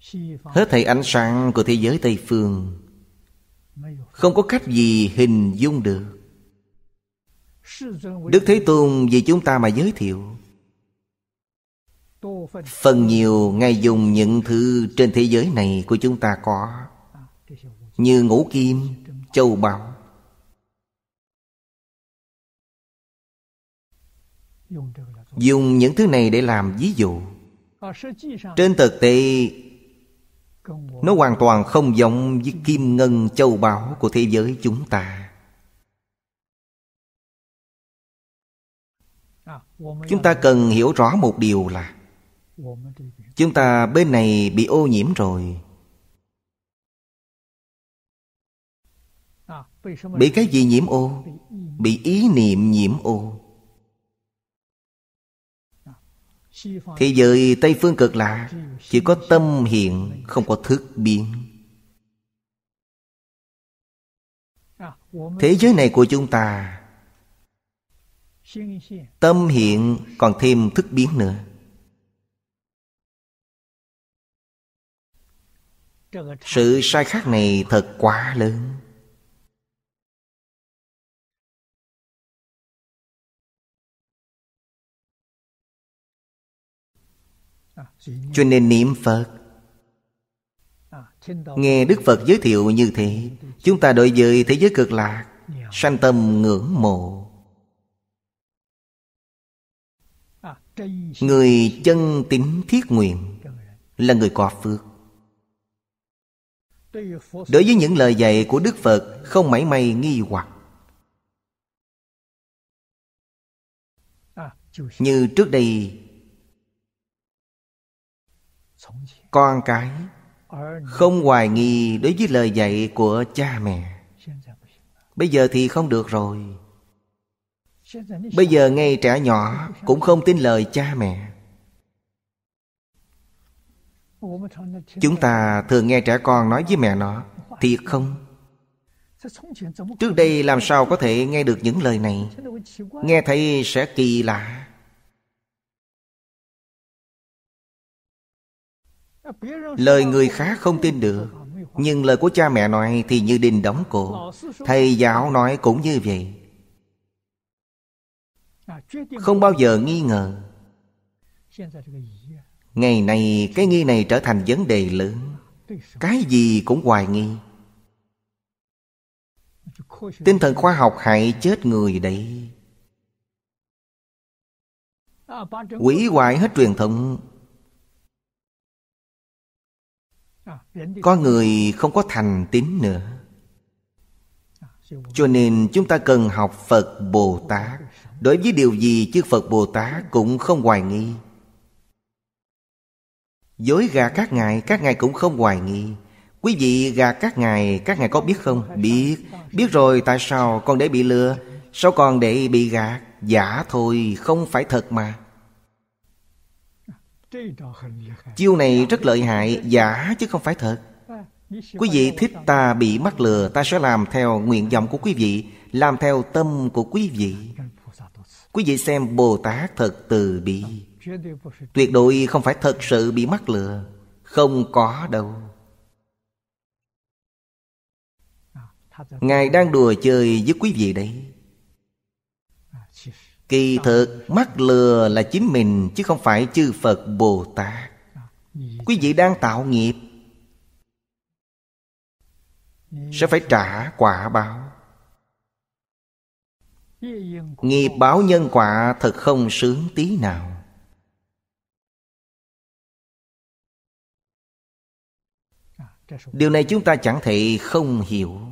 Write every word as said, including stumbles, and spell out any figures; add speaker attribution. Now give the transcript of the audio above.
Speaker 1: Hết thảy ánh sáng của thế giới Tây Phương không có cách gì hình dung được. Đức Thế Tôn vì chúng ta mà giới thiệu. Phần nhiều Ngài dùng những thứ trên thế giới này của chúng ta có, như ngũ kim, châu báu. Dùng những thứ này để làm ví dụ. Trên thực tế, nó hoàn toàn không giống với kim ngân châu báu của thế giới chúng ta. Chúng ta cần hiểu rõ một điều là chúng ta bên này bị ô nhiễm rồi. Bị cái gì nhiễm ô? Bị ý niệm nhiễm ô. Thế giới Tây Phương Cực Lạc chỉ có tâm hiện, không có thức biến. Thế giới này của chúng ta, tâm hiện còn thêm thức biến nữa. Sự sai khác này thật quá lớn. Cho nên niệm Phật, nghe Đức Phật giới thiệu như thế, chúng ta đối với thế giới Cực Lạc sanh tâm ngưỡng mộ. Người chân tín thiết nguyện là người có phước. Đối với những lời dạy của Đức Phật không mảy may nghi hoặc. Như trước đây, con cái không hoài nghi đối với lời dạy của cha mẹ. Bây giờ thì không được rồi. Bây giờ ngay trẻ nhỏ cũng không tin lời cha mẹ. Chúng ta thường nghe trẻ con nói với mẹ nó: thiệt không? Trước đây làm sao có thể nghe được những lời này? Nghe thấy sẽ kỳ lạ. Lời người khác không tin được, nhưng lời của cha mẹ nói thì như đinh đóng cột. Thầy giáo nói cũng như vậy, không bao giờ nghi ngờ. Ngày nay cái nghi này trở thành vấn đề lớn. Cái gì cũng hoài nghi. Tinh thần khoa học hại chết người đấy. Hủy hoại hết truyền thống. Có người không có thành tín nữa. Cho nên chúng ta cần học Phật Bồ Tát. Đối với điều gì chư Phật Bồ Tát cũng không hoài nghi. Dối gạt các ngài, các ngài cũng không hoài nghi. Quý vị gạt các ngài, các ngài có biết không? Biết. Biết rồi tại sao còn để bị lừa? Sao còn để bị gạt? Giả thôi, không phải thật mà. Chiêu này rất lợi hại. Giả chứ không phải thật. Quý vị thích ta bị mắc lừa, ta sẽ làm theo nguyện vọng của quý vị, làm theo tâm của quý vị. Quý vị xem Bồ Tát thật từ bi, tuyệt đối không phải thật sự bị mắc lừa. Không có đâu. Ngài đang đùa chơi với quý vị đấy. Kỳ thực mắc lừa là chính mình, chứ không phải chư Phật Bồ Tát. Quý vị đang tạo nghiệp, sẽ phải trả quả báo. Nghiệp báo nhân quả thật không sướng tí nào. Điều này chúng ta chẳng thể không hiểu.